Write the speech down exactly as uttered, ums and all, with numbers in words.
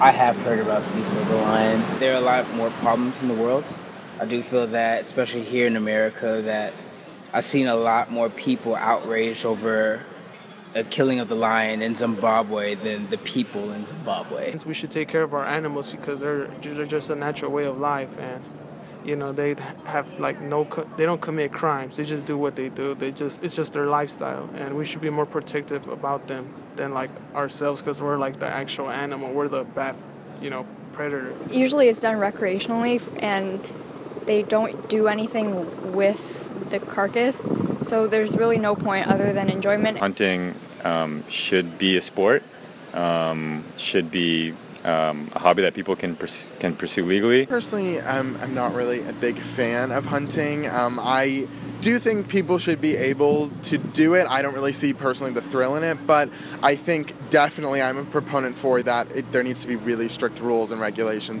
I have heard about Cecil the lion. There are a lot more problems in the world. I do feel that, especially here in America, that I've seen a lot more people outraged over a killing of the lion in Zimbabwe than the people in Zimbabwe. We should take care of our animals because they're, they're just a natural way of life, and you know they have like no they don't commit crimes. They just do what they do. They just it's just their lifestyle, and we should be more protective about them than like ourselves because we're like the actual animal. We're the bad, you know, predator. Usually it's done recreationally, and they don't do anything with the carcass, so there's really no point other than enjoyment. Hunting um, should be a sport, um, should be um, a hobby that people can pers- can pursue legally. Personally, I'm, I'm not really a big fan of hunting. Um, I do think people should be able to do it. I don't really see personally the thrill in it, but I think definitely I'm a proponent for that. It, there needs to be really strict rules and regulations.